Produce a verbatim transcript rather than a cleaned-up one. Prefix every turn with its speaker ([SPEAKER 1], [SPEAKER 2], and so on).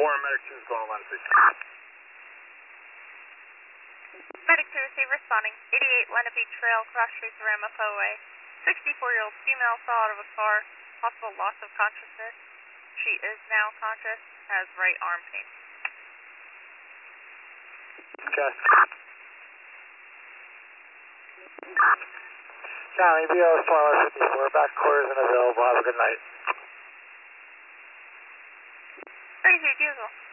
[SPEAKER 1] Warren, Medic two is going on six.
[SPEAKER 2] Medic two receive responding. eighty-eight Lenape Trail, cross streets Ramapo Way. sixty-four-year-old female fell out of a car. Possible loss of consciousness. She is now conscious. Has right arm pain.
[SPEAKER 3] Okay. County B O twenty-one fifty-four, back quarters and available. Have a good night.
[SPEAKER 2] thirty-three, beautiful.